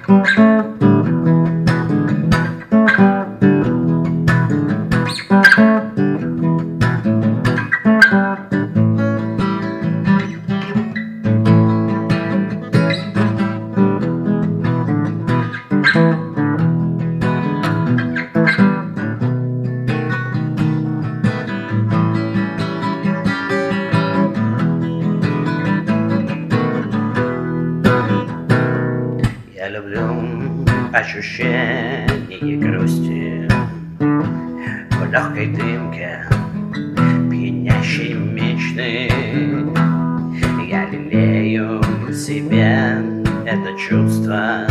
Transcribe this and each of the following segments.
Я люблю ощущение грусти в легкой дымке пьянящей мечты. Я лелею в себе это чувство,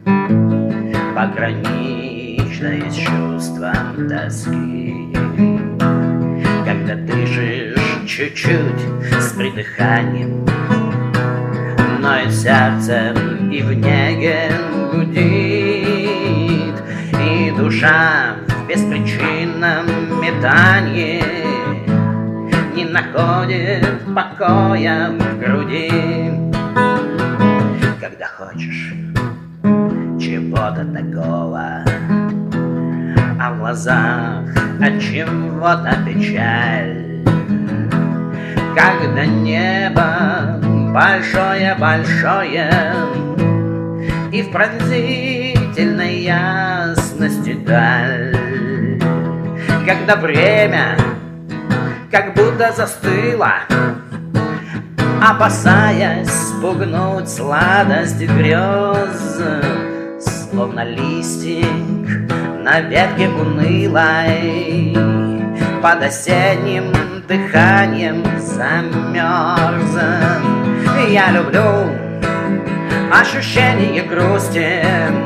пограничное с чувством тоски. Когда дышишь чуть-чуть с придыханием, ноет сердце и в неге гудит, и душа в беспричинном метании не находит покоя в груди. Когда хочешь чего-то такого, а в глазах от чего-то печаль, когда небо большое-большое и в пронзительной ясности даль, когда время как будто застыло, опасаясь спугнуть сладость грез, словно листик на ветке унылой, под осенним дыханием замерз. Я люблю ощущение грусти,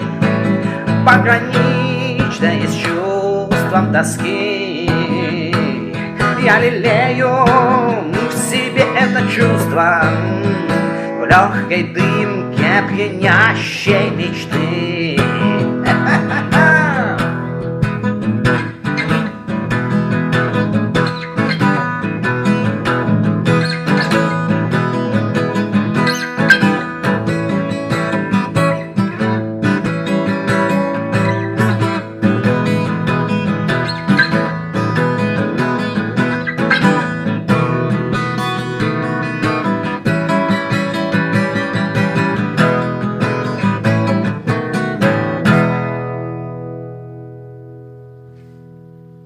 пограничное с чувством тоски. Я лелею в себе это чувство в легкой дымке пьянящей мечты.